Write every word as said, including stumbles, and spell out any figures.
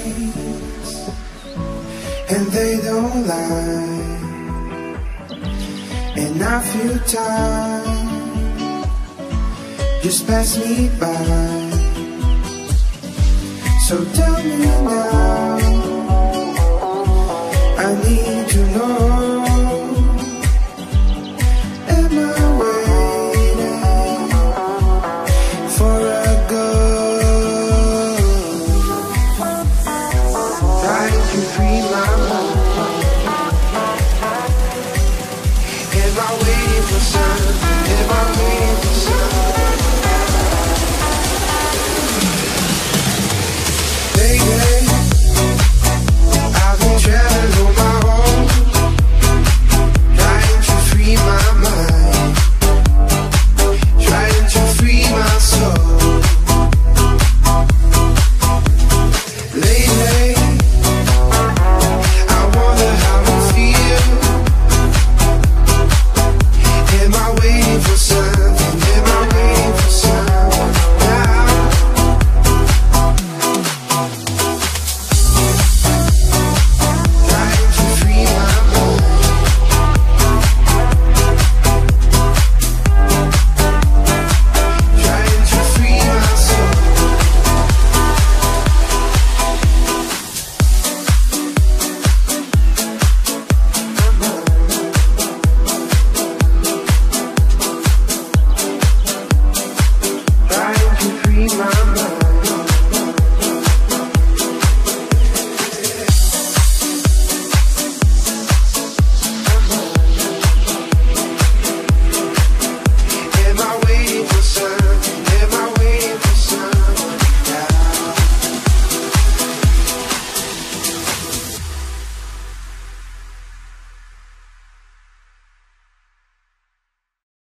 eyes, and they don't lie, and I feel time just pass me by. So tell me now, I need to know, am I waiting for a girl? Trying to free my mind. Am I waiting for something? Am I waiting for